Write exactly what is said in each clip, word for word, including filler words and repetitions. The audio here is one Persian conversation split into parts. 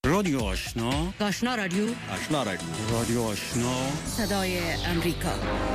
رادیو آشنا، آشنا رادیو، آشنا رادیو، رادیو آشنا، صدای امریکا.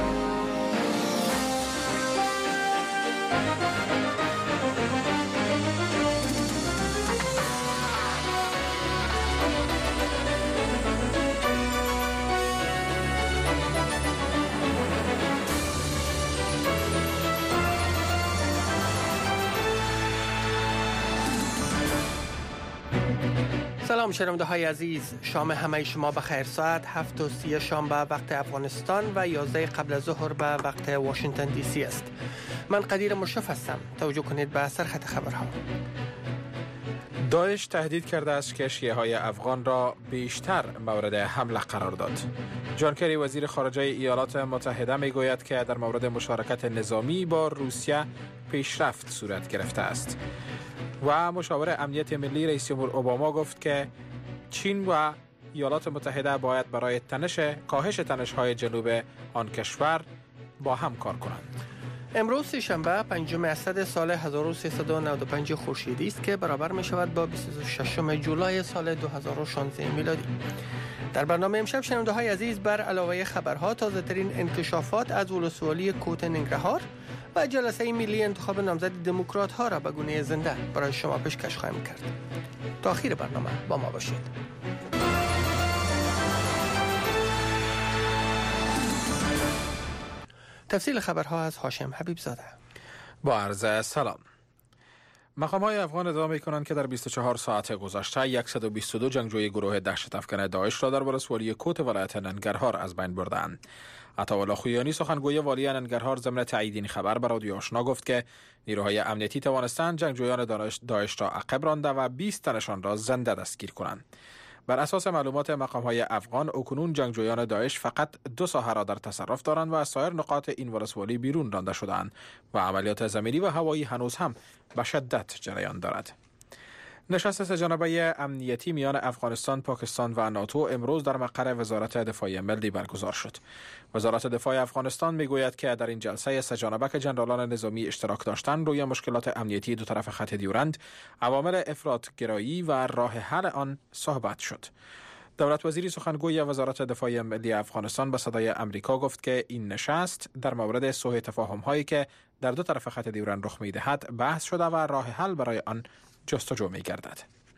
سلام شنونده های عزیز، شام همه شما بخیر. ساعت هفت و سی شام به وقت افغانستان و یازده قبل از ظهر به وقت واشنگتن دی سی است. من قدیر مشرف هستم. توجه کنید به سرخط خبرها. داعش تهدید کرده است که شیعه های افغان را بیشتر مورد حمله قرار داد. جان کری وزیر خارجه ایالات متحده می گوید که در مورد مشارکت نظامی با روسیه پیشرفت صورت گرفته است. و مشاور امنیت ملی رئیس جمهور اوباما گفت که چین و ایالات متحده باید برای تنش کاهش تنش‌های جنوب آن کشور با هم کار کنند. امروز شنبه پنجم اسد سال هزار و سیصد و نود و پنج خورشیدی است که برابر می شود با بیست و ششم جولای سال دو هزار و شانزده میلادی. در برنامه امشب شنونده های عزیز بر علاوه خبرها تازه ترین انکشافات از ولسوالی کوت ننگرهار و جلسه ملی انتخاب نامزد دموکرات ها را به گونه زنده برای شما پیشکش خواهیم کرد. تا آخر برنامه با ما باشید. تفصیل خبرها از هاشم حبیب زاده. با عرض سلام. مقام‌های افغان ادعا می‌کنند که در بیست و چهار ساعت گذشته صد و بیست و دو جنگجوی گروه دهشت افکن داعش را در ولسوالی کوت ولایت ننگرهار از بین بردند. عطاالله خویانی سخنگوی والی ننگرهار ضمن تایید این خبر به رادیو آشنا گفت که نیروهای امنیتی توانستند جنگجویان داعش را عقب رانده و بیست تنشان را زنده دستگیر کنند. بر اساس معلومات مقام‌های افغان اکنون جنگجویان داعش فقط دو ساحه را در تصرف دارند و از سایر نقاط این ولسوالی بیرون رانده شدند و عملیات زمینی و هوایی هنوز هم به شدت جریان دارد. نشست سه‌جانبه امنیتی میان افغانستان، پاکستان و ناتو امروز در مقر وزارت دفاع ملی برگزار شد. وزارت دفاع افغانستان میگوید که در این جلسه سه‌جانبه که جنرالان نظامی اشتراک داشتند روی مشکلات امنیتی دو طرف خط دیورند، عوامل افراط‌گرایی و راه حل آن صحبت شد. دولت وزیری سخنگوی وزارت دفاع ملی افغانستان به صدای امریکا گفت که این نشست در مورد صلح تفاهم هایی که در دو طرف خط دیورند رخ می‌دهد بحث شده و راه حل برای آن جستجو می‌گردد.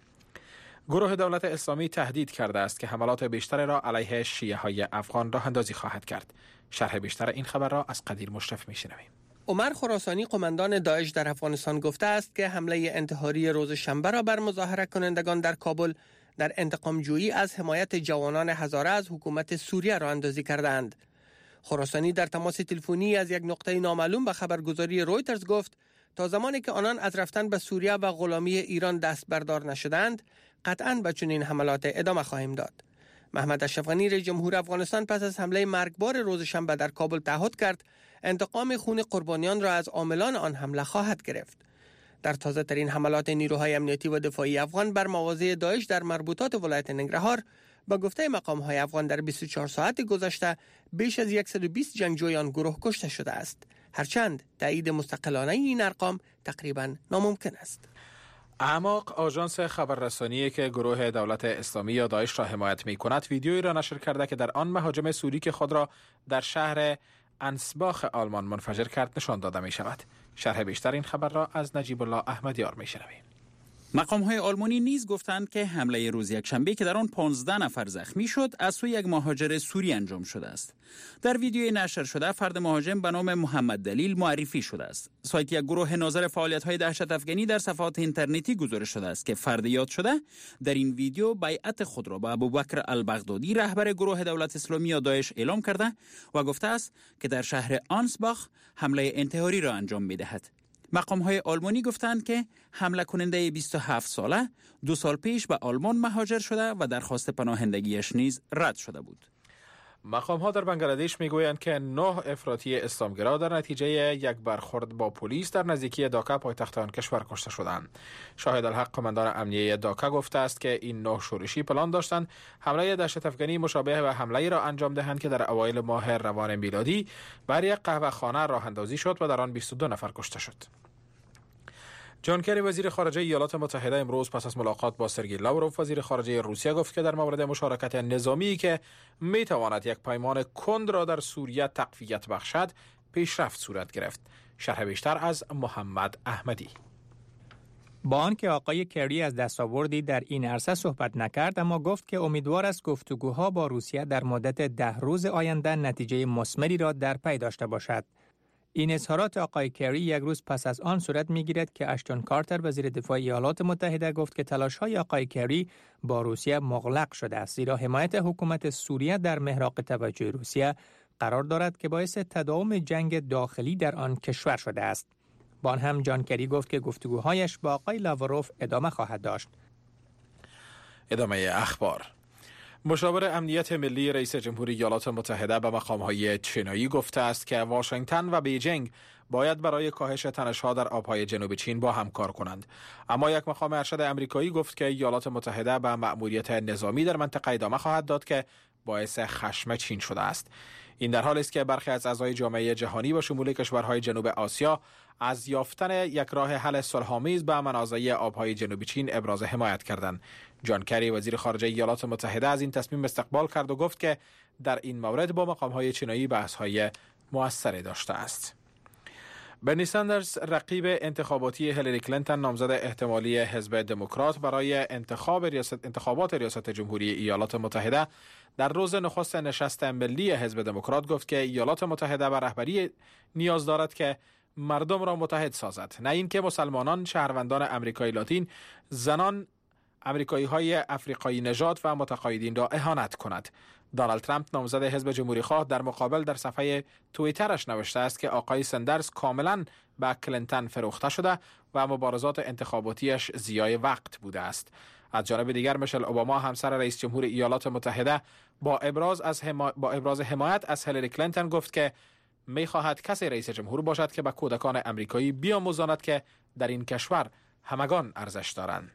گروه دولت اسلامی تهدید کرده است که حملات بیشتر را علیه شیعه های افغان راه اندازی خواهد کرد. شرح بیشتر این خبر را از قدیر مشرف می‌شنویم. عمر خراسانی قماندان داعش در افغانستان گفته است که حمله انتحاری روز شنبه را بر مظاهره کنندگان در کابل در انتقام جویی از حمایت جوانان هزاره از حکومت سوریه راه اندازی کردند. خراسانی در تماس تلفنی از یک نقطه نامعلوم به خبرگزاری رویترز گفت تا زمانی که آنان از رفتن به سوریه و غلامی ایران دست بردار نشدند قطعاً به چنین حملات ادامه خواهیم داد. محمد اشرف غنی رئیس جمهور افغانستان پس از حمله مرگبار روز شنبه در کابل تعهد کرد انتقام خون قربانیان را از عاملان آن حمله خواهد گرفت. در تازه ترین حملات نیروهای امنیتی و دفاعی افغان بر مواضع داعش در مربوطات ولایت ننگرهار با گفته مقام‌های افغان در بیست و چهار ساعت گذشته بیش از صد و بیست جنگجوی آن گروه کشته شده است. هرچند تایید مستقلانه این ارقام تقریباً ناممکن است. اعماق آژانس خبررسانی که گروه دولت اسلامی یا داعش را حمایت می‌کند ویدیویی را نشر کرده که در آن مهاجم سوری که خود را در شهر انسباخ آلمان منفجر کرد نشان داده می‌شود. شرح بیشتر این خبر را از نجیب الله احمدیار می‌شنویم. مقام‌های آلمانی نیز گفتند که حمله روز یکشنبه که در آن پانزده نفر زخمی شد از سوی یک مهاجر سوری انجام شده است. در ویدیوی نشر شده فرد مهاجم به نام محمد دلیل معرفی شده است. سایت یک گروه ناظر فعالیت‌های دهشت افغانی در صفحات اینترنتی گزارش شده است که فرد یاد شده در این ویدیو بیعت خود را به ابوبکر البغدادی رهبر گروه دولت اسلامی یا داعش اعلام کرده و گفته است که در شهر آنسباخ حمله انتحاری را انجام می‌دهد. مقام‌های آلمانی گفتند که حمله کننده بیست و هفت ساله دو سال پیش به آلمان مهاجر شده و درخواست پناهندگیش نیز رد شده بود. مقام‌ها در بنگلادش میگویند که نه افراطی اسلامگرا در نتیجه یک برخورد با پلیس در نزدیکی داکا پایتخت آن کشور کشته شدند. شاهد الحق قماندان امنیه داکا گفته است که این نه شورشی پلان داشتند حمله دهشت افغانی مشابه به حمله را انجام دهند که در اوایل ماه روان میلادی بر یک قهوه‌خانه راه اندازی شد و در آن بیست و دو نفر کشته شد. جان کری وزیر خارجه ایالات متحده امروز پس از ملاقات با سرگئی لاوروف وزیر خارجه روسیه گفت که در مورد مشارکت نظامی که می تواند یک پیمان کند را در سوریه تقویت بخشد پیشرفت صورت گرفت. شرح بیشتر از محمد احمدی. با آنکه آقای کری از دستاوردی در این عرصه صحبت نکرد، اما گفت که امیدوار است گفتگوها با روسیه در مدت ده روز آینده نتیجه مثمری را در پی داشته باشد. این اظهارات آقای کری یک روز پس از آن صورت می‌گیرد که اشتون کارتر وزیر دفاع ایالات متحده گفت که تلاش‌های آقای کری با روسیه مغلق شده است، زیرا حمایت حکومت سوریه در محراق توجه روسیه قرار دارد که باعث تداوم جنگ داخلی در آن کشور شده است. با آن هم جان کری گفت که گفتگوهایش با آقای لاوروف ادامه خواهد داشت. ادامه اخبار. مشاور امنیت ملی رئیس جمهوری ایالات متحده به مقام‌های چینایی گفته است که واشنگتن و بیجینگ باید برای کاهش تنش‌ها در آب‌های جنوب چین با هم کار کنند. اما یک مقام ارشد آمریکایی گفت که ایالات متحده به مأموریت نظامی در منطقه ادامه خواهد داد که باعث خشم چین شده است. این در حالی است که برخی از اعضای جامعه جهانی با شمول کشورهای جنوب آسیا از یافتن یک راه حل صلح‌آمیز به منازعه آب‌های جنوب چین ابراز حمایت کردند. جان کری وزیر خارجه ایالات متحده از این تصمیم استقبال کرد و گفت که در این مورد با مقام‌های چینایی بحث‌های مؤثری داشته است. برنی ساندرز رقیب انتخاباتی هیلاری کلینتون نامزد احتمالی حزب دموکرات برای انتخاب ریاست انتخابات ریاست جمهوری ایالات متحده در روز نخست نشست ملی حزب دموکرات گفت که ایالات متحده به رهبری نیاز دارد که مردم را متحد سازد، نه اینکه مسلمانان، شهروندان امریکای لاتین، زنان، امریکایی های افریقایی نژاد و متقاعدین را اهانت کند. دونالد ترامپ نامزد حزب جمهوری خواه در مقابل در صفحه توییترش نوشته است که آقای ساندرز کاملا به کلینتون فروخته شده و مبارزات انتخاباتیش ضیاع وقت بوده است. از جانب دیگر میشل اوباما همسر رئیس جمهور ایالات متحده با ابراز از حما... با ابراز حمایت از هیلاری کلینتون گفت که می‌خواهد کسی رئیس جمهور باشد که به کودکان امریکایی بیاموزاند که در این کشور همگان ارزش دارند.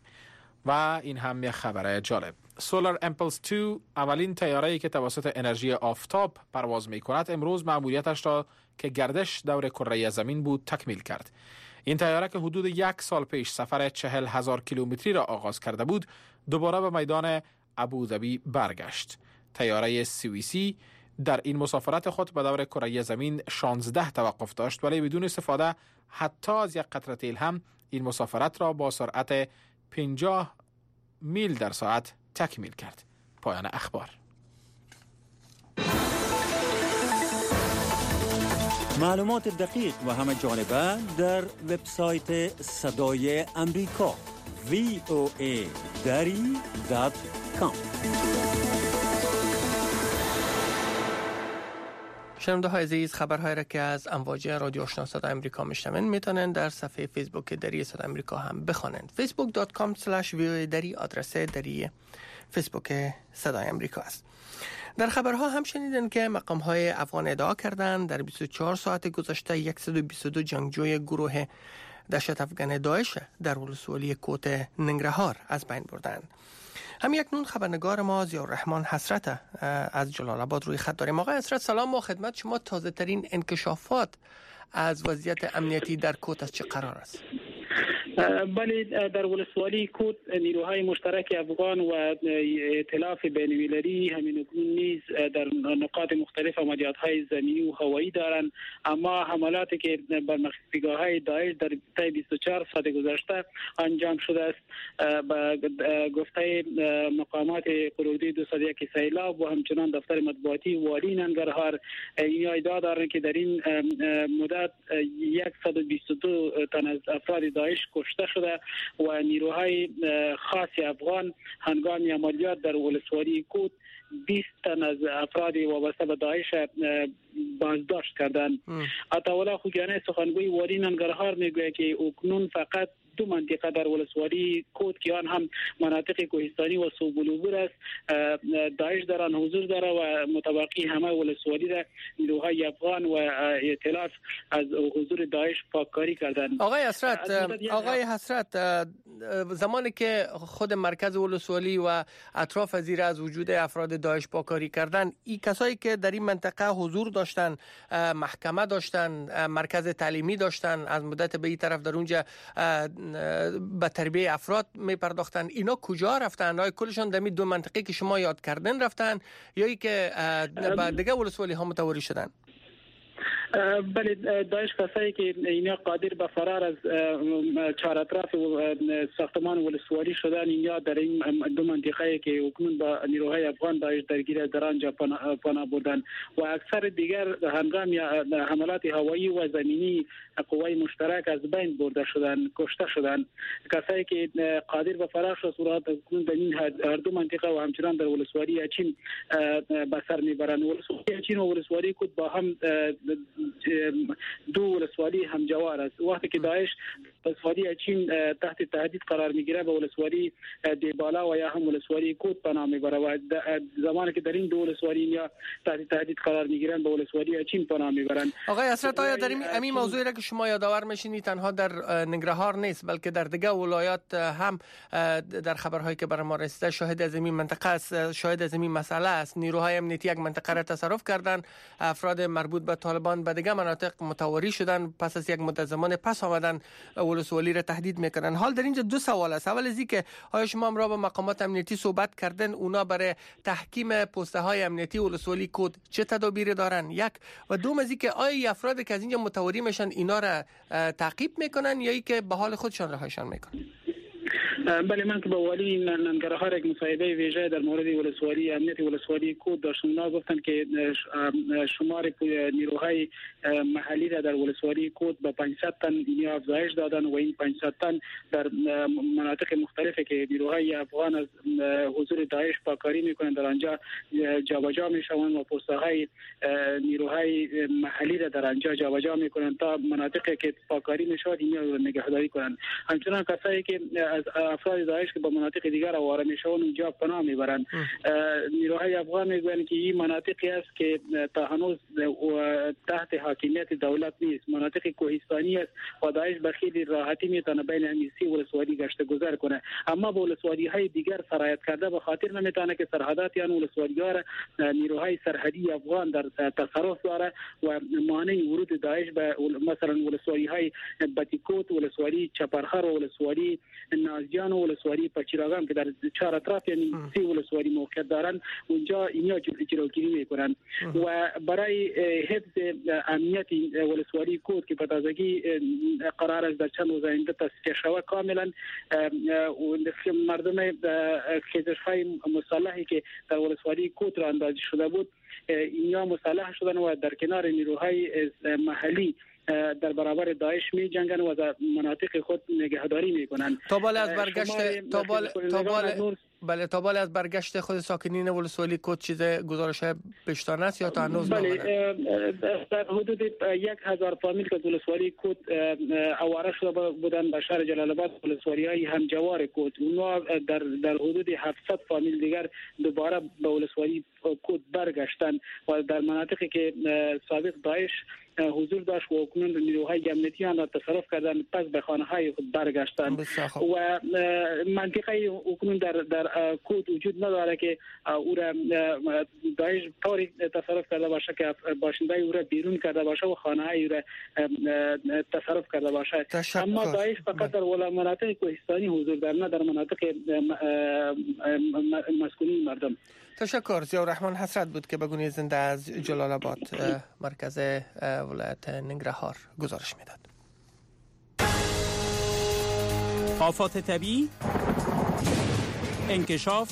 و این هم یک خبر جالب. سولار امپلس دو، اولین طیاره‌ای که توسط انرژی آفتاب پرواز می‌کند، امروز مأموریتش را که گردش دور کره زمین بود تکمیل کرد. این طیاره که حدود یک سال پیش سفر چهل هزار کیلومتری را آغاز کرده بود، دوباره به میدان ابوظبی برگشت. طیاره سوئیسی در این مسافرت خود به دور کره زمین شانزده توقف داشت، ولی بدون استفاده حتی از یک قطره تیل هم این مسافرت را با سرعت پنجاه میل در ساعت تکمیل کرد. پایان اخبار. معلومات دقیق و همه جانبه در وبسایت صدای امریکا وی او ای دری دات کام. شنونده های عزیز، خبرهایی را که از امواج رادیو آشنا صدای امریکا میشنوین میتونن در صفحه فیسبوک دری صدای امریکا هم بخوانند. فیسبوک دات کام اسلش وی او ای دری آدرس دری فیسبوک صدای امریکا است. در خبرها هم شنیدن که مقام های افغان ادعا کردند در بیست و چهار ساعت گذشته صد و بیست و دو جنگجوی گروه دهشت افغان داعش در ولسوالی کوت ننگرهار از بین بردند. هم یکنون خبرنگار ما ضیاءالرحمن حسرت از جلال آباد روی خط داریم. آقای حسرت سلام و خدمت شما. تازه ترین انکشافات از وضعیت امنیتی در کوت از چه قرار است؟ بله، در ولسوالی کوت نیروهای مشترک افغان و ائتلاف بین‌المللی همین اکنون نیز در نقاط مختلف عملیات‌های زمینی و هوایی دارند، اما حملاتی که بر مخفیگاه‌های داعش در طی بیست و چهار ساعت گذشته انجام شده است به گفته مقامات قرودی دویست و یک سیلاب و همچنان دفتر مطبوعاتی والی ننگرهار، این ادعا دارند که در این مدت صد و بیست و دو تن از افراد داعش کشته شده و نیروهای خاص افغان هنگام عملیات در ولسوالی کوت بیست تن از افراد وابسته به داعش بازداشت کردند. عطاالله خوگیانی سخنگوی والی ننگرهار میگوید که اکنون فقط دو منطقه در ولسوالی کود که آن هم مناطق کوهستانی و سوبلوبور است داعش در آن حضور داره و متبقی همه ولسوالی را نیروهای افغان و ائتلاف از حضور داعش پاککاری کردند. آقای حسرت آقای حسرت زمانی که خود مرکز ولسوالی و اطراف زیر از وجود افراد داعش پاککاری کردن، این کسایی که در این منطقه حضور داشتن، محکمه داشتن، مرکز تعلیمی داشتن، از مدت به این طرف در اونجا به تربیه افراد می پرداختن، اینا کجا رفتن؟ آیا کلشان در دو منطقه که شما یاد کردن رفتن یا ای که به دیگه ولسوالی ها متواری شدن؟ بله، داعش کسایی که اینا قادر به فرار از چهار اطراف ساختمان ولسوالی شدن، اینا در این دو منطقه که حکومت با نیروهای افغان داعش درگیر در آنجا پناه بردن و اکثر دیگر هنگام حملات هوایی و زمینی قوای مشترک از بین برده شدن، کشته شدن. کسایی که قادر به فرار شدن صورت حکومت در این هر دو منطقه و همچنان در ولسوالی اچین به سر میبرند. ولسوالی اچین و ولسوالی کود با هم دو ولسوالی همجوار است. وقتی که داعش ولسوالی اچین تحت تهدید قرار میگیره به ولسوالی دیبالا و یا هم ولسوالی کود پناه میبره و زمانی که در این دو ولسوالی یا تحت تهدید قرار میگیرن به ولسوالی اچین پناه میبرن. آقای حسرت، آیا در این موضوعی را که شما یادآور میشینی تنها در ننگرهار نیست بلکه در دیگه ولایات هم در خبرهایی که برای ما رسیده شاهد از این منطقه است، شاهد از این مسئله است؟ نیروهای امنیتی یک منطقه را تصرف کردن، افراد مربوط به طالبان به دیگه مناطق متواری شدن، پس از یک مدت زمان پس آمدن ولسوالی را تهدید میکنن. حال در اینجا دو سوال است. اول از این که آیا شما هم را با مقامات امنیتی صحبت کردن، اونا برای تحکیم پسته های امنیتی ولسوالی کود چه تدابیری دارن؟ یک و دوم از این که آیا افرادی که از اینجا متواری میشن اینا را تعقیب میکنن یا ای که به حال خودشان رهایشان میکنن؟ بله، من که با والی ننگرهار یک مصاحبه ویژه در مورد ولسوالی امنیت ولسوالی کود داشتم، اونا گفتن که شمار نیروهای محلی را در ولسوالی کود به پانصد تن اینیا افزایش دادن و این پانصد تن در مناطق مختلفی که نیروهای افغان از حضور داعش پاککاری میکنن در آنجا جابجا میشوند و پسته های نیروهای محلی را در آنجا جابجا میکنن تا مناطقی که پاککاری میشود اینا را نگهداری کنند. همچنان کسایی که از افراد داعش که به مناطق دیگر آواره میشوند اونجا پناه میبرند. نیروهای افغان میگویند که این مناطقی است که تا هنوز تحت حاکمیت دولت نیست، مناطق کوهستانی است و داعش به خیلی راحتی میتونه بین همین سی ولسوالی گشت گذر کنه، اما به ولسوالی های دیگر سرایت کرده به خاطر نمیتونه که سرحدات یان ولسوالی ها نیروهای سرحدی افغان در تصرف داره و مانع ورود داعش به مثلا ولسوالی های بتیکوت، ولسوالی چپرخر و ولسوالی نازیان و ولسوالی پچیراغان که در چهار اطراف یعنی سی ولسوالی موقعیت دارن، اونجا اینا جلوگیری میکنن و برای حفظ امنیت ولسوالی کود که به تازگی قرار است در چند روز آینده تصفیه شود کاملا، مردم خیزش‌های مسلحی که در ولسوالی کود را اندازی شده بود اینا مسلح شدن و در کنار نیروهای محلی در برابر داعش می جنگن و در مناطق خود نگهداری میکنن. تا بالا از برگشت تا بالا تا بالا بله تا بالا از برگشت خود ساکنین ولسوالی کود چیز گزارش بیشتر است یا تا هنوز بله در حدود یک هزار فامیل که ولسوالی کود آواره شده بودن به شهر جلال آباد ولسوالی های همجوار کود، اونها در در حدود هفتصد فامیل دیگر دوباره به ولسوالی کود برگشتن و در مناطقی که سابق داعش حضور داشت و اکنون نیروهای امنیتی آن را تصرف کردن پس به خانه های خود برگشتن و منطقه اکنون در در کود وجود نداره که او را داعش طوری تصرف کرده باشه که باشنده او را بیرون کرده باشه و خانه های او را تصرف کرده باشه. اما داعش فقط در مناطق کوهستانی حضور داره، نه در مناطق مسکونی مردم. تشکر. ضیاءالرحمن حسرت بود که بگونی زنده از جلال آباد مرکز ولایت ننگرهار گزارش میداد. آفات طبیعی، انکشاف،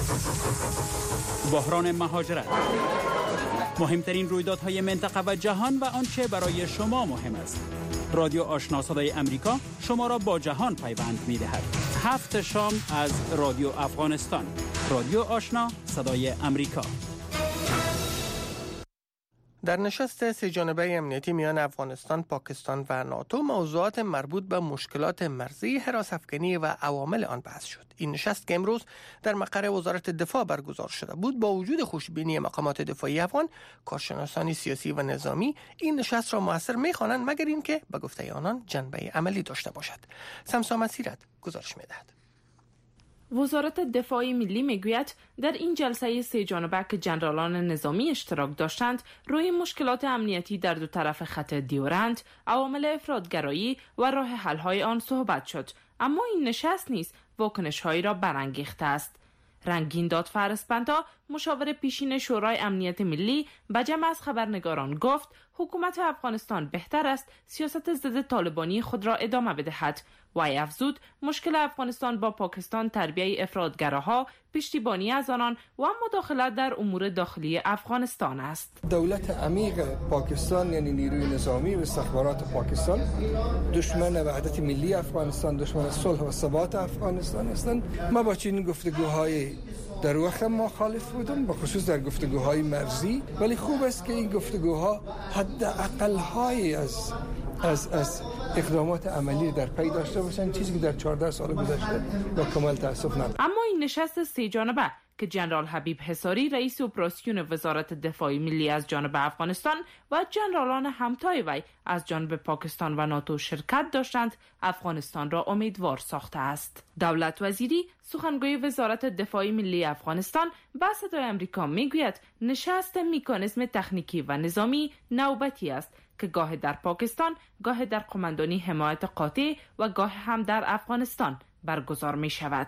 بحران مهاجرت، مهمترین رویدادهای منطقه و جهان و آنچه برای شما مهم است. رادیو آشنا صدای امریکا شما را با جهان پیوند می‌دهد. هفت شام از رادیو افغانستان. رادیو آشنا صدای امریکا. در نشست سه جانبه امنیتی میان افغانستان، پاکستان و ناتو موضوعات مربوط به مشکلات مرزی، حراس‌افکنی و عوامل آن بحث شد. این نشست که امروز در مقر وزارت دفاع برگزار شده بود، با وجود خوشبینی مقامات دفاعی افغان، کارشناسان سیاسی و نظامی این نشست را موثر می‌خوانند مگر اینکه به گفته آنان جنبه عملی داشته باشد. سمسا مسیرت گزارش می‌دهد. وزارت دفاع ملی میگوید در این جلسه سه جانبه که جنرالان نظامی اشتراک داشتند، روی مشکلات امنیتی در دو طرف خط دیورند، عوامل افراطگرایی و راه حل‌های آن صحبت شد. اما این نشست نیز واکنش‌هایی را برانگیخته است. رنگین داد فارسپنتا، مشاور پیشین شورای امنیت ملی، به جمع از خبرنگاران گفت حکومت افغانستان بهتر است سیاست ضد طالبانی خود را ادامه بدهد. وی افزود مشکل افغانستان با پاکستان تربیه افراطگراها، پشتیبانی از آنان و مداخلت در امور داخلی افغانستان است. دولت عمیق پاکستان یعنی نیروی نظامی و استخبارات پاکستان دشمن وحدت ملی افغانستان، دشمن صلح و ثبات افغانستان هستند. ما با چنین گفتگوهای در وقت مخالف بودم، به خصوص در گفتگوهای مرزی، ولی خوب است که این گفتگوها حداقل‌های از از از اقدامات عملی در پی داشته باشند، چیزی که در چهارده سال گذشته با کمال تأسف ندارم. اما این نشست سه جانبه که جنرال حبیب حصاری رئیس اپراسیون وزارت دفاع ملی از جانب افغانستان و جنرالان همتای وی از جانب پاکستان و ناتو شرکت داشتند، افغانستان را امیدوار ساخته است. دولت وزیری سخنگوی وزارت دفاع ملی افغانستان با صدای آمریکا میگوید نشست مکانیزم تکنیکی و نظامی نوبتی است که گاه در پاکستان، گاه در قماندانی حمایت قاطع و گاه هم در افغانستان برگزار می شود.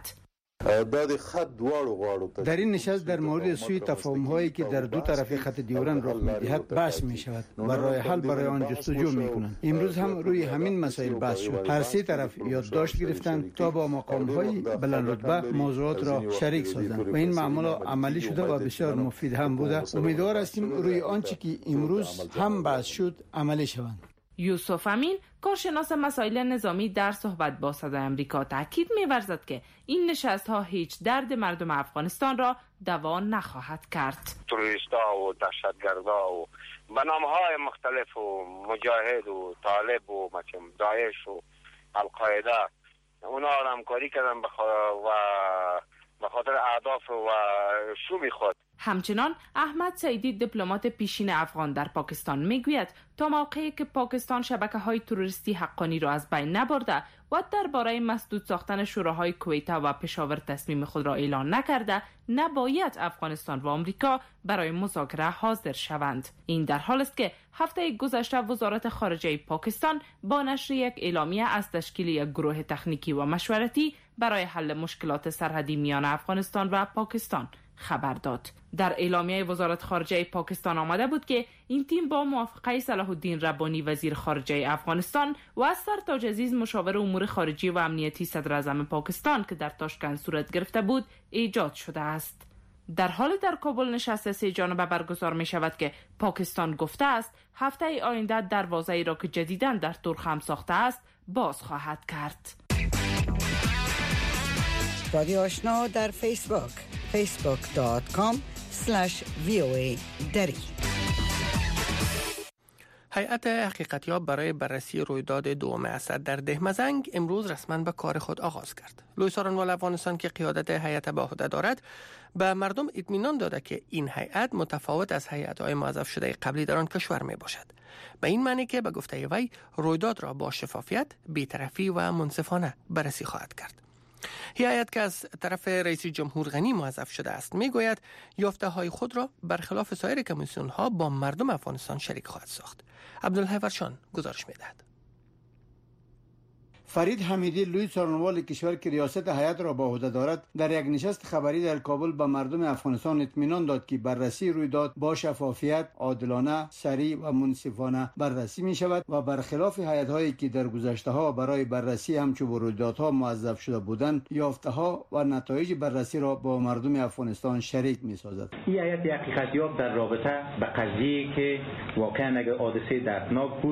در این نشست در مورد سوی تفاهم‌هایی که در دو طرف خط دیورند رخ می‌دهد بحث می‌شود و راه حل برای آن جستجو می‌کنند. امروز هم روی همین مسائل بحث شد. هر سه طرف یادداشت گرفتند تا با مقام‌های بلند رتبه موضوعات را شریک سازند و این معامله عملی شده و بسیار مفید هم بوده. امیدوار هستیم روی آنچه که امروز هم بحث شد عملی شوند. یوسف امین، کارشناس مسائل نظامی، در صحبت با صدای آمریکا تاکید می‌ورزد که این نشست‌ها هیچ درد مردم افغانستان را دوا نخواهد کرد. تروریست‌ها و دهشتگردا و به نام‌های مختلف و مجاهد و طالب و مثلا داعش و القاعده اونا همکاری کردن و به خاطر اهداف و شوم خود. همچنان احمد سعیدی، دیپلمات پیشین افغان در پاکستان، میگوید تا موقعی که پاکستان شبکه‌های تروریستی حقانی را از بین نبرده و درباره مسدود ساختن شوراهای کویت و پشاور تصمیم خود را اعلان نکرده، نباید افغانستان و آمریکا برای مذاکره حاضر شوند. این در حال است که هفته گذشته وزارت خارجه پاکستان با نشر یک اعلامیه از تشکیل یک گروه تکنیکی و مشورتی برای حل مشکلات سرحدی میان افغانستان و پاکستان خبر داد. در اعلامیه وزارت خارجه پاکستان آمده بود که این تیم با موافقه صلاح الدین ربانی وزیر خارجه افغانستان و سرتاج عزیز مشاور امور خارجی و امنیتی صدر اعظم پاکستان که در تاشکند صورت گرفته بود ایجاد شده است. در حال در کابل نشست سه جانبه برگزار می شود که پاکستان گفته است هفته آینده دروازه‌ای را که جدیداً در ترک هم ساخته است باز خواهد کرد. رادیو آشنا در فیسبوک فیسبوک دات کام اسلش وی او ای دری. هیئت حقیقتیاب برای بررسی رویداد دوم اسد در دهمزنگ امروز رسما به کار خود آغاز کرد. لوی سارنوال افغانستان که قیادت هیئت به عهده دارد، به مردم اطمینان داده که این هیئت متفاوت از هیئت‌های موظف شده قبلی در آن کشور می باشد. به این معنی که به گفته وی رویداد را با شفافیت، بی‌طرفی و منصفانه بررسی خواهد کرد. هیئت که از طرف رئیس جمهور غنی موظف شده است میگوید یافته های خود را برخلاف سایر کمیسیون ها با مردم افغانستان شریک خواهد ساخت. عبدالحی ورشان گزارش میدهد. فرید حمیدی، لوی سارنوال کشور که ریاست هیئت را با عهده دارد، در یک نشست خبری در کابل به مردم افغانستان اطمینان داد که بررسی رویداد با شفافیت، عادلانه، سریع و منصفانه بررسی می شود و برخلاف هیئت‌هایی که در گذشته‌ها برای بررسی همچون رویدادها موظف شده بودند، یافته‌ها و نتایج بررسی را با مردم افغانستان شریک می سازد. این هیئت حقیقتیاب در رابطه به قضیه که واقعا اگر حادثه دردناک بود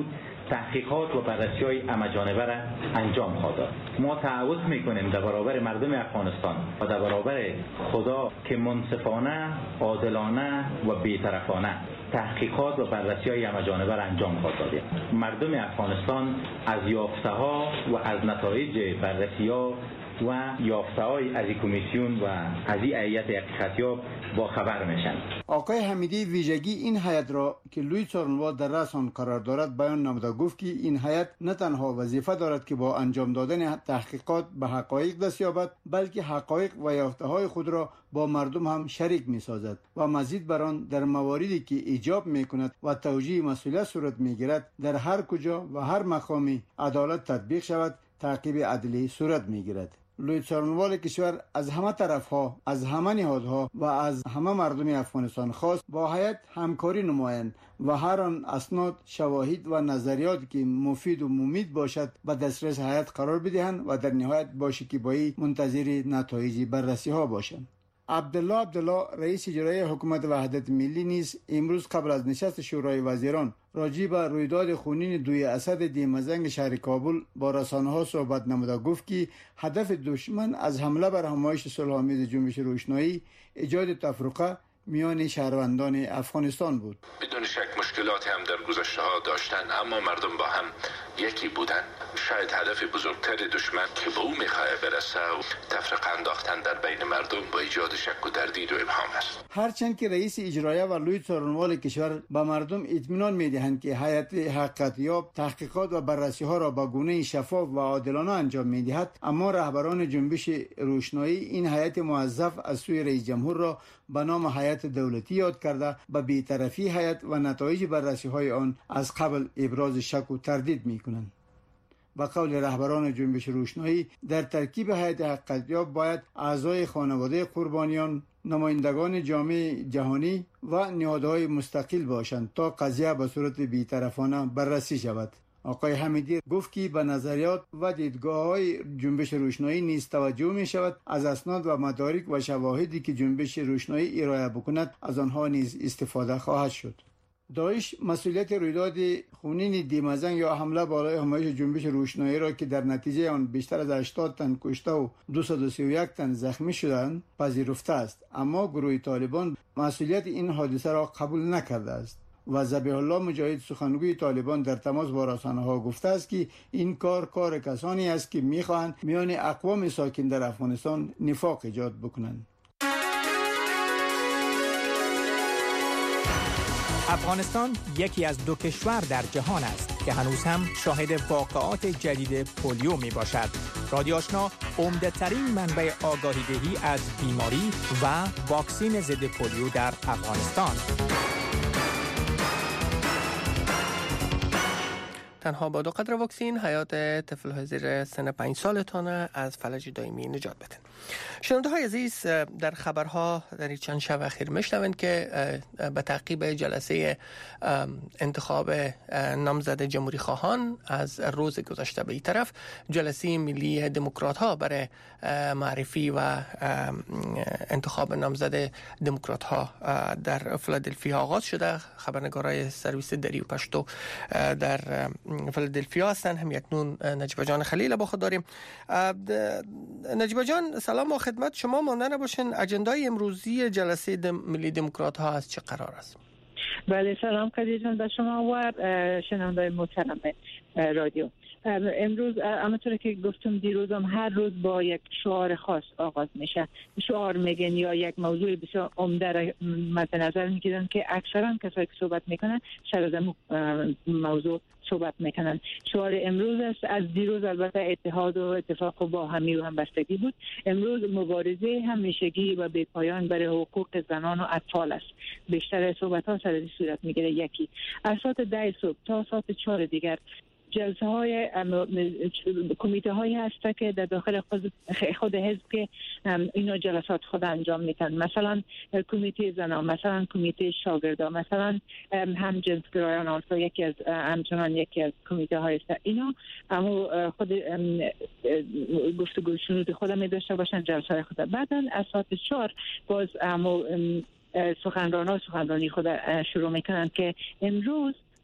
تحقیقات و بررسی‌های همه‌جانبه را انجام خواهد داد. ما تعهد می‌کنیم در برابر مردم افغانستان و در برابر خدا که منصفانه، عادلانه و بی‌طرفانه تحقیقات و بررسی‌های همه‌جانبه را انجام خواهد داد. مردم افغانستان از یافته‌ها و از نتایج بررسی‌ها و یافته‌های از این کمیسیون و از این هیئت حقیقتیاب با خبر میشن. آقای حمیدی ویژگی این هیئت را که لوی څارنوال در رأس آن قرار دارد بیان نموده، گفت که این هیئت نه تنها وظیفه دارد که با انجام دادن تحقیقات به حقایق دست یابد، بلکه حقایق و یافته‌های خود را با مردم هم شریک می‌سازد و مزید بر آن در مواردی که ایجاب می‌کند و توجیه مسئولیت صورت می‌گیرد در هر کجا و هر مقامی عدالت تطبیق شود، تعقیب عدلی صورت می‌گیرد. لوی څارنوال کشور از همه طرفها، از همه نهادها و از همه مردم افغانستان خواست با هیئت همکاری نمایند و هر آن اسناد، شواهد و نظریاتی که مفید و مفید باشد به دسترس هیئت قرار بدهند و در نهایت با شکیبایی منتظر نتایج بررسی ها باشند. عبدالله عبدالله رئیس اجرایی حکومت وحدت ملی نیز امروز قبل از نشست شورای وزیران راجع به رویداد خونین دوی اسد دیمزنگ شهر کابل با رسانه‌ها صحبت نموده، گفت که هدف دشمن از حمله بر همایش صلح‌آمیز جنبش روشنایی ایجاد تفرقه میان شهروندان افغانستان بود. بدون شک مشکلاتی هم در گذشته ها داشتن، اما مردم با هم یکی بودن. شاید هدف بزرگتر دشمن که به او میخواه برسه و تفرقه انداختن در بین مردم با ایجاد شک و تردید و ابهام است. هرچند که رئیس اجرایی و لوی څارنوال کشور به مردم اطمینان میدهند که هیئت حقیقتیاب تحقیقات و بررسی ها را با گونه شفاف و عادلانه انجام میدهد، اما رهبران جنبش روشنایی این هیئت موظف از سوی رئیس جمهور را به نام هیئت دولتی یاد کرده به بی‌طرفی هیئت و نتایج بررسی های آن از قبل ابراز شک و تردید میکنند. با قول رهبران جنبش روشنایی در ترکیب هیئت حقیقتیاب باید اعضای خانواده قربانیان، نمایندگان جامعه جهانی و نهادهای مستقل باشند تا قضیه به صورت بی‌طرفانه بررسی شود. آقای حمیدی گفت که به نظریات و دیدگاه‌های جنبش روشنایی نیز توجه می شود، از اسناد و مدارک و شواهدی که جنبش روشنایی ارائه بکند از آنها نیز استفاده خواهد شد. داعش مسئولیت رویداد خونین دیمزنگ یا حمله بالای همایش جنبش روشنایی را که در نتیجه آن بیشتر از هشتاد تن کشته و دویست و سی و یک تن زخمی شدند پذیرفته است، اما گروه طالبان مسئولیت این حادثه را قبول نکرده است و ذبیح الله مجاهد سخنگوی طالبان در تماس با رسانه‌ها گفته است که این کار کار کسانی است که می‌خواهند میان اقوام ساکن در افغانستان نفاق ایجاد بکنند. افغانستان یکی از دو کشور در جهان است که هنوز هم شاهد واقعات جدید پولیو می باشد. رادیو آشنا عمده ترین منبع آگاهی دهی از بیماری و واکسین ضد پولیو در افغانستان. تنها با دو قدر واکسین حیات طفل‌های زیر سن پنج سالتان از فلج دائمی نجات بدن. شنونده های عزیز، در خبرها در چند شب اخیر میشنوند که به تعقیب جلسه انتخاب نامزد جمهوری خواهان از روز گذشته به این طرف، جلسه ملی دموکرات ها برای معرفی و انتخاب نامزد دموکرات ها در فیلادلفیا آغاز شده. خبرنگارای سرویس دری و پشتو در فیلادلفیا هستند. هم اکنون نجیبه جان خلیل با خود داریم. نجیبه جان سلام و خدمت شما. مانده نباشین اجندای امروزی جلسه دم... ملی دموکرات ها از چه قرار است؟ بله سلام قدیر جان به شما و شنوندگان محترم رادیو. امروز همونطور که گفتم دیروزم هر روز با یک شعار خاص آغاز میشه. شعار میگن یا یک موضوع بسیار عمده را مد نظر میگیرن که اکثرا کسایی که صحبت میکنن سر از موضوع صحبت میکنن. شعار امروز است، از دیروز البته اتحاد و اتفاق و باهمی و همبستگی بود. امروز مبارزه همیشگی و بی‌پایان برای حقوق زنان و اطفال است. بیشتر صحبت ها سر این صورت میگیره. یکی از ساعت ده صبح تا ساعت چهار دیگر جلسه های کمیته هایی هست که در داخل خود, خود حزب که اینا جلسات خود انجام میتن، مثلا کمیته زنان، مثلا کمیته شاگردان، مثلا هم جنسگرایان آنسا یکی از همچنان یکی از کمیته های است. اینا اما خود گفتگو شنود خود می داشته باشن جلسه های خود. بعدا از ساعت چهار باز اما سخنران ها سخنرانی خود شروع میکنن که امروز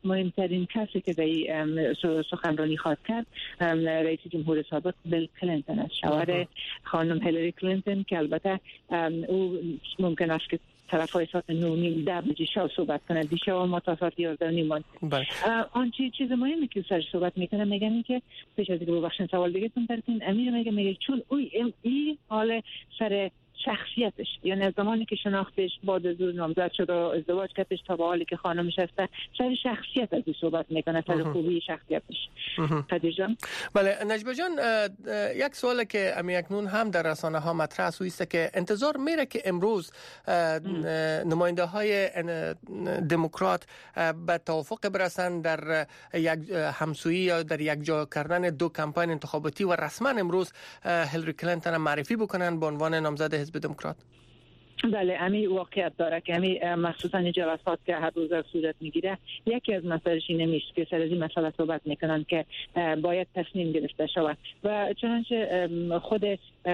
مهمترین کسی که در این سخنرانی خواهد کرد رئیس جمهور سابق بیل کلینتون است، شوهر خانم هیلاری کلینتون، که البته او ممکن است که طرف های ساعت نو نیم ده بجه شب صحبت کنه. دیشب ما تا ساعت یازده نیم ماند. آن چیز مهمی که سر صحبت میکنه میگن که پیش از اینکه ببخشید سوال دیگه تون براتون امیر میگه میگه چون او این حال سر شخصیتش، یعنی از زمانی که شناختش بعد از اون نامزد شد و ازدواج کردش تا به حالی که خانمش هسته، سر شخصیت از این صحبت میکنه، سر خوبی شخصیتش. قدیر جان. بله نجبه جان، یک سوال که امی اکنون هم در رسانه ها مطرح است که انتظار میره که امروز نماینده های دموکرات به توافق برسن در یک همسویی یا در یک جا کردن دو کمپاین انتخاباتی و رسما امروز هیلاری کلینتون معرفی بکنن به عنوان نامزد حزب دموکرات. بله، امی واقعیت داره که امی مخصوصا جلسات که هر روز صورت میگیره، یکی از مسائلش اینه میشه که سر از این مسئله صحبت میکنن که باید تصمیم گرفته شود و چنانچه خود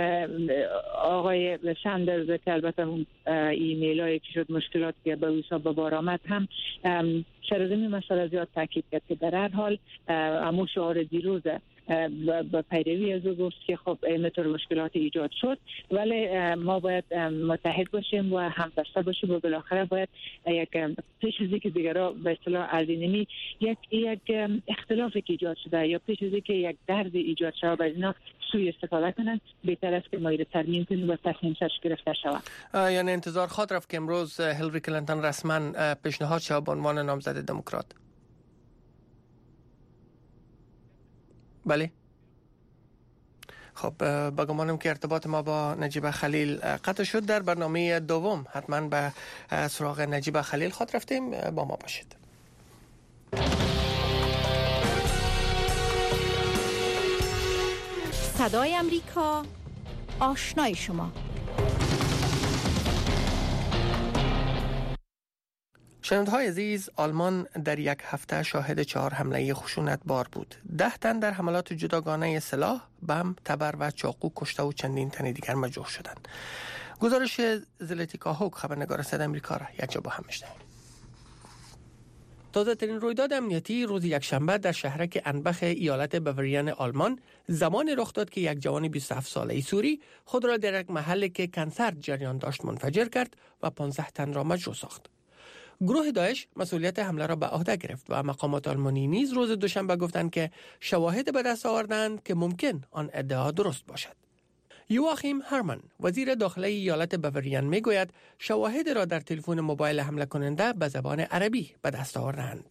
آقای ساندرز که البته اون ایمیل هایی که شد مشکلات که به حساب به بار آمد هم سر از این مسئله زیاد تاکید کرد که در هر حال امو شعار دیروز با پیروی از او گفت که خب اینطور مشکلات ایجاد شد، ولی ما باید متحد باشیم و همدسته باشیم و بالاخره باید یک پیش از اینکه دیگرها به اصطلاح اردینمی یک یک اختلافی که ایجاد شده یا پیش از اینکه یک درد ایجاد شده باید اینا سوی استفاده کنن، بهتر است که مایل ترمیم کنیم و تصمیم سرش گرفته شود. یعنی انتظار خواهد رفت که امروز هیلاری کلینتون رسما پیشنهاد شود به عنوان نامزد دموکرات. بله. خب بگمانم که ارتباط ما با نجیب خلیل قطع شد. در برنامه دوم حتما به سراغ نجیب خلیل خود رفتیم، با ما باشید. صدای امریکا، آشنای شما. شنونده‌های عزیز، آلمان در یک هفته شاهد چهار حمله خشونت‌بار بود. ده تن در حملات جداگانه سلاح، بم، تبر و چاقو کشته و چندین تن دیگر مجروح شدند. گزارش زلتیکا هوک، خبرنگار صدای آمریکا، را یک جا با هم می‌شنویم. تازه ترین رویداد امنیتی روز یکشنبه در شهرک انبخ ایالت باوریان آلمان زمان رخ داد که یک جوان بیست و هفت ساله سوری خود را در یک محلی که کنسرت جریان داشت منفجر کرد و پانزده تن را مجروح ساخت. گروه داعش مسئولیت حمله را به عهده گرفت و مقامات آلمانی نیز روز دوشنبه گفتند که شواهد به دست آوردند که ممکن آن ادعا درست باشد. یواخیم هرمن، وزیر داخلی ایالت باوریان، میگوید شواهد را در تلفن موبایل حمله کننده به زبان عربی به دست آوردند.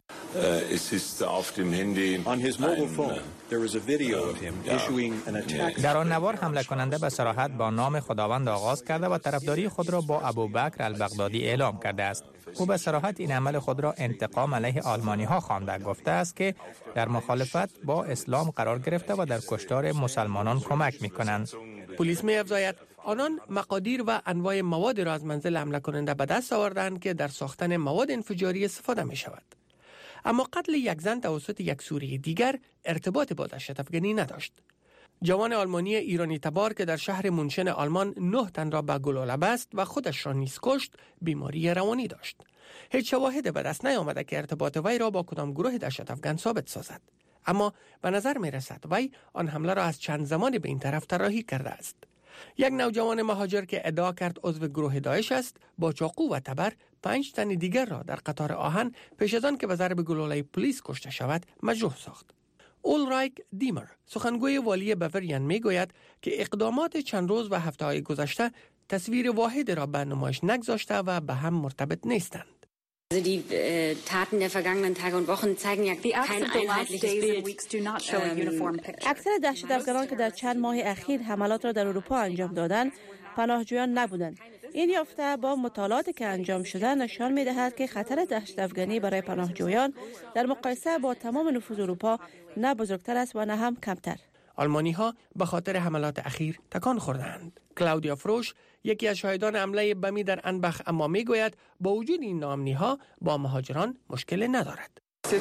در آن نوار حمله کننده به صراحت با نام خداوند آغاز کرده و طرفداری خود را با ابوبکر البغدادی اعلام کرده است. او به صراحت این عمل خود را انتقام علیه آلمانی ها خوانده، گفته است که در مخالفت با اسلام قرار گرفته و در کشتار مسلمانان کمک می‌کنند. پلیس می‌افزاید آنان مقادیر و انواع مواد را از منزل حمله کننده به دست آوردند که در ساختن مواد انفجاری استفاده می‌شود. اما قتل یک زن توسط یک سوری دیگر ارتباط با دهشت افغانی نداشت. جوان آلمانی ایرانی تبار که در شهر مونشن آلمان نه تن را به گلوله بست و خودش را نیز کشت، بیماری روانی داشت. هیچ شواهد به دست نیامده که ارتباط وی را با کدام گروه دهشت افغان ثابت سازد. اما به نظر می رسد وی آن حمله را از چند زمان به این طرف طراحی کرده است. یک نوجوان مهاجر که ادعا کرد عضو گروه داعش است، با چاقو و تبر پنج تن دیگر را در قطار آهن پیش از آن که به ضرب گلوله پلیس کشته شود مجروح ساخت. اولرایک دیمر، سخنگوی والی باوریان، میگوید که اقدامات چند روز و هفته‌های گذشته تصویر واحد را به نمایش نگذاشته و به هم مرتبط نیستند. Die Taten der vergangenen Tage und Wochen zeigen ja kein einheitliches Bild. اکثر دهشت افغانان که در چند ماه اخیر حملات را در اروپا انجام دادند، پناهجویان نبودند. این یافته با مطالعاتی که انجام شده نشان می‌دهد که خطر دهشت افغانی برای پناهجویان در مقایسه با تمام نفوذ اروپا نه بزرگتر است و نه هم کمتر. آلمانی ها به خاطر حملات اخیر تکان خوردند. کلاودیا فروش، یکی از شاهدان حمله بمی در انبخ، اما میگوید با وجود این ناامنی ها با مهاجران مشکل ندارد.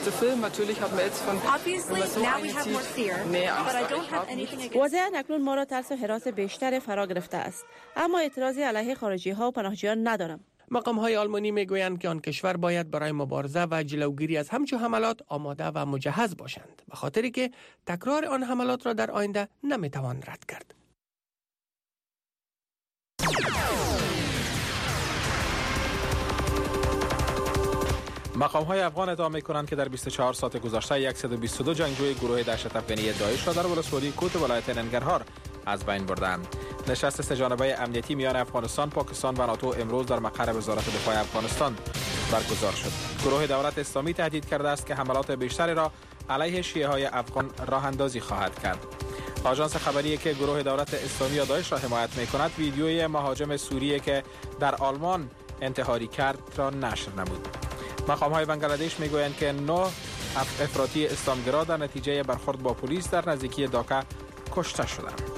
واضحاً اکنون ما را ترس و هراس بیشتر فرا گرفته است، اما اعتراضی علیه خارجی ها و پناهجویان ندارم. مقام‌های آلمانی میگویند که آن کشور باید برای مبارزه و جلوگیری از همچون حملات آماده و مجهز باشند، به خاطری که تکرار آن حملات را در آینده نمیتوان رد کرد. مقام‌های افغان ادعا می‌کنند که در بیست و چهار ساعت گذشته صد و بیست و دو جنگجوی گروه دهشت افغانی داعش را در ولسوالی کوت ولایت ننگرهار از بین بردند. نشست سه‌جانبه امنیتی میان افغانستان، پاکستان و ناتو امروز در مقر وزارت دفاع افغانستان برگزار شد. گروه دولت اسلامی تهدید کرده است که حملات بیشتری را علیه شیعه‌های افغان راه اندازی خواهد کرد. آژانس خبری که گروه دولت اسلامی یا داعش را حمایت می‌کند ویدیوی مهاجم سوریه که در آلمان انتحاری کرد را نشر نمود. مقام‌های بنگلادش می‌گویند که نه افراطی اسلامگرا در نتیجه برخورد با پلیس در نزدیکی داکا کشته شدند.